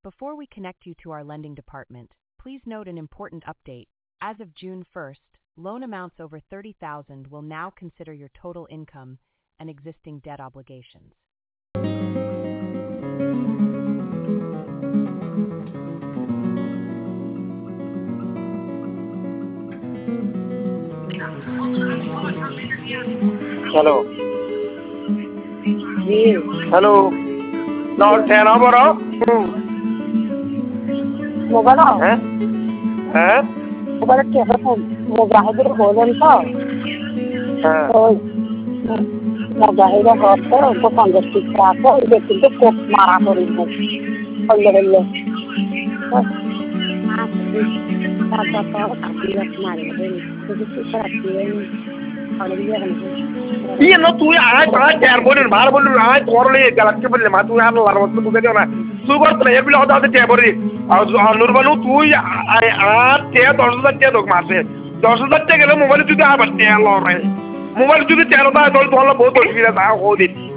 Before we connect you to our lending department, please note an important update. As of June 1st, loan amounts over $30,000 will now consider your total income and existing debt obligations. Hello. Hello. Now turn over. Mobile হ্যাঁ মোবাইলের telephone মুজাহিদের বলেন তো হ্যাঁ ওই মুজাহিদের হচ্ছে দোকান দেখতে আছে ওই কিন্তু কোপ মারা করি হইলে হইলে Iya no tuh ay jar boleh mar boleh ay korle galak ke boleh matu an lar waktu tuh dia na sugar tuh ya bila ada dia boleh nur balu tuh ay te 10,000 টাকা দোক মাসে 10,000 টাকা গেলে mobile যদি আবার তে লরে mobile যদি 13 টাকা দল তোলা বহুত অসুবিধা তা হদিন